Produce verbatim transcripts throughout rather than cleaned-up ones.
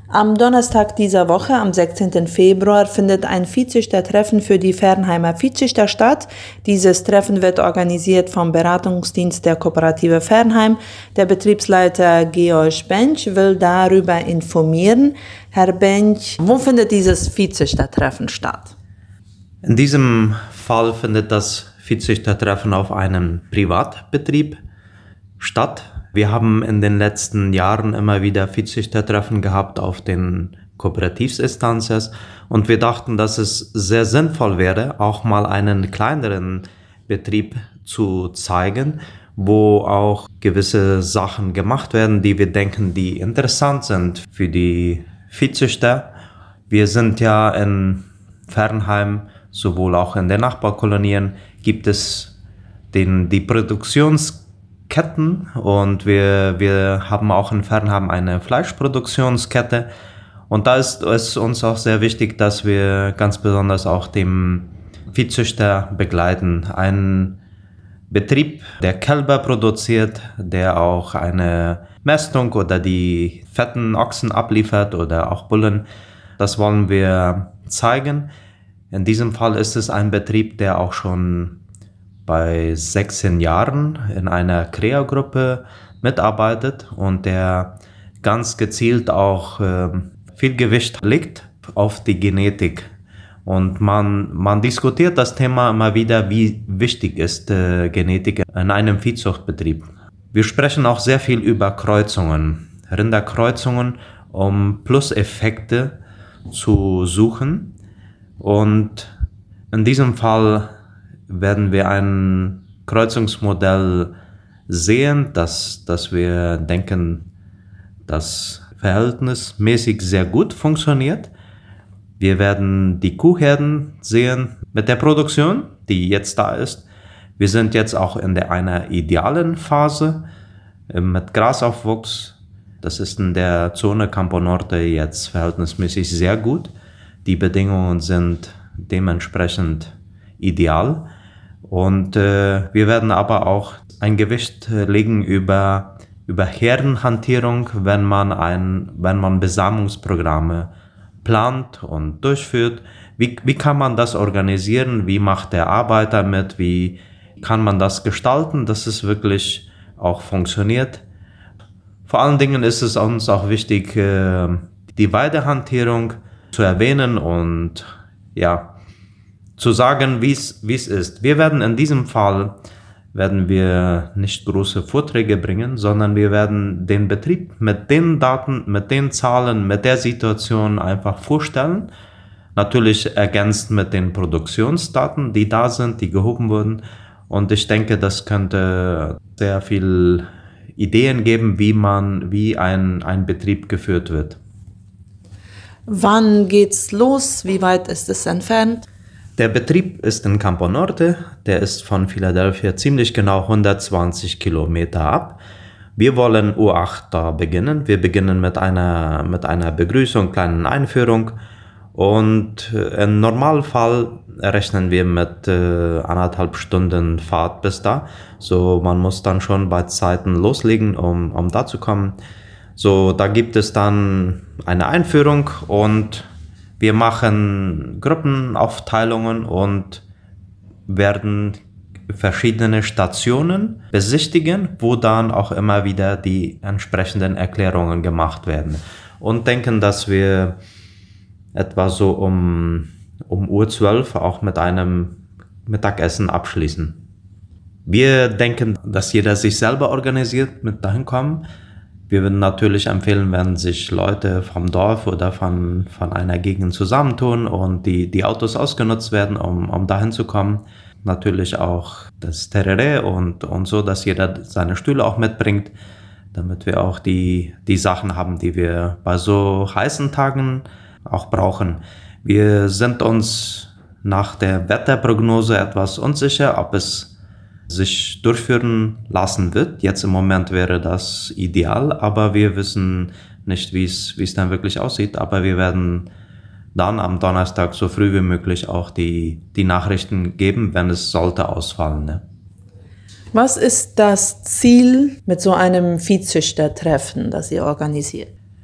Am Donnerstag dieser Woche, am sechzehnten Februar, findet ein Viehzüchtertreffen für die Fernheimer Viehzüchter statt. Dieses Treffen wird organisiert vom Beratungsdienst der Kooperative Fernheim. Der Betriebsleiter Georg Bench will darüber informieren. Herr Bench, wo findet dieses Viehzüchtertreffen statt? In diesem Fall findet das Viehzüchtertreffen auf einem Privatbetrieb statt. Wir haben in den letzten Jahren immer wieder Viehzüchtertreffen gehabt auf den Kooperativsinstanzen und wir dachten, dass es sehr sinnvoll wäre, auch mal einen kleineren Betrieb zu zeigen, wo auch gewisse Sachen gemacht werden, die wir denken, die interessant sind für die Viehzüchter. Wir sind ja in Fernheim, sowohl auch in den Nachbarkolonien, gibt es den, die Produktionsketten und wir, wir haben auch in Fernheim eine Fleischproduktionskette und da ist es uns auch sehr wichtig, dass wir ganz besonders auch dem Viehzüchter begleiten. Ein Betrieb, der Kälber produziert, der auch eine Mästung oder die fetten Ochsen abliefert oder auch Bullen, das wollen wir zeigen. In diesem Fall ist es ein Betrieb, der auch schon bei sechzehn Jahren in einer C R E A-Gruppe mitarbeitet und der ganz gezielt auch äh, viel Gewicht legt auf die Genetik. Und man, man diskutiert das Thema immer wieder, wie wichtig ist äh, Genetik in einem Viehzuchtbetrieb. Wir sprechen auch sehr viel über Kreuzungen, Rinderkreuzungen, um Pluseffekte zu suchen. Und in diesem Fall werden wir ein Kreuzungsmodell sehen, dass, dass wir denken, das verhältnismäßig sehr gut funktioniert. Wir werden die Kuhherden sehen mit der Produktion, die jetzt da ist. Wir sind jetzt auch in der, einer idealen Phase mit Grasaufwuchs. Das ist in der Zone Campo Norte jetzt verhältnismäßig sehr gut. Die Bedingungen sind dementsprechend ideal. Und äh, wir werden aber auch ein Gewicht legen über, über Herdenhantierung, wenn man, ein, wenn man Besamungsprogramme plant und durchführt. Wie, wie kann man das organisieren? Wie macht der Arbeiter mit? Wie kann man das gestalten, dass es wirklich auch funktioniert? Vor allen Dingen ist es uns auch wichtig, äh, die Weidehantierung zu erwähnen und ja, zu sagen, wie es wie es ist. Wir werden in diesem Fall werden wir nicht große Vorträge bringen, sondern wir werden den Betrieb mit den Daten, mit den Zahlen, mit der Situation einfach vorstellen. Natürlich ergänzt mit den Produktionsdaten, die da sind, die gehoben wurden. Und ich denke, das könnte sehr viel Ideen geben, wie man, wie ein, ein Betrieb geführt wird. Wann geht's los? Wie weit ist es entfernt? Der Betrieb ist in Campo Norte, der ist von Philadelphia ziemlich genau hundertzwanzig Kilometer ab. Wir wollen Uhr acht da beginnen. Wir beginnen mit einer, mit einer Begrüßung, kleinen Einführung und im Normalfall rechnen wir mit äh, anderthalb Stunden Fahrt bis da. So, man muss dann schon bei Zeiten loslegen, um, um da zu kommen. So, da gibt es dann eine Einführung und wir machen Gruppenaufteilungen und werden verschiedene Stationen besichtigen, wo dann auch immer wieder die entsprechenden Erklärungen gemacht werden. Und denken, dass wir etwa so um, um Uhr zwölf auch mit einem Mittagessen abschließen. Wir denken, dass jeder sich selber organisiert mit dahin kommen. Wir würden natürlich empfehlen, wenn sich Leute vom Dorf oder von, von einer Gegend zusammentun und die, die Autos ausgenutzt werden, um, um dahin zu kommen. Natürlich auch das Tereré und, und so, dass jeder seine Stühle auch mitbringt, damit wir auch die, die Sachen haben, die wir bei so heißen Tagen auch brauchen. Wir sind uns nach der Wetterprognose etwas unsicher, ob es sich durchführen lassen wird. Jetzt im Moment wäre das ideal, aber wir wissen nicht, wie es wie es dann wirklich aussieht. Aber wir werden dann am Donnerstag so früh wie möglich auch die, die Nachrichten geben, wenn es sollte ausfallen. Ne? Was ist das Ziel mit so einem Viehzüchtertreffen, das ihr organisiert?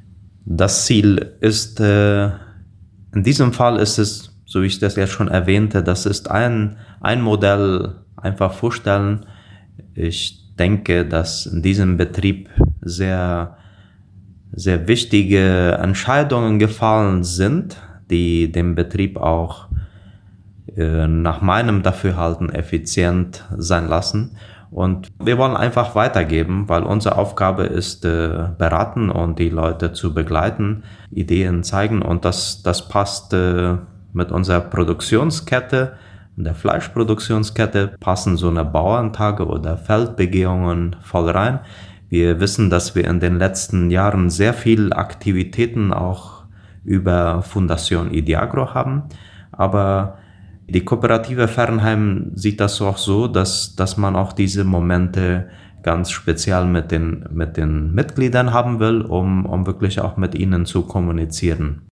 Das Ziel ist, äh, in diesem Fall ist es, so wie ich das jetzt schon erwähnte, das ist ein, ein Modell, einfach vorstellen. Ich denke, dass in diesem Betrieb sehr, sehr wichtige Entscheidungen gefallen sind, die den Betrieb auch äh, nach meinem Dafürhalten effizient sein lassen. Und wir wollen einfach weitergeben, weil unsere Aufgabe ist, äh, beraten und die Leute zu begleiten, Ideen zeigen. Und das, das passt äh, mit unserer Produktionskette, der Fleischproduktionskette, passen so eine Bauerntage oder Feldbegehungen voll rein. Wir wissen, dass wir in den letzten Jahren sehr viele Aktivitäten auch über Fundation Idiagro haben, aber die Kooperative Fernheim sieht das auch so, dass, dass man auch diese Momente ganz speziell mit den, mit den Mitgliedern haben will, um, um wirklich auch mit ihnen zu kommunizieren.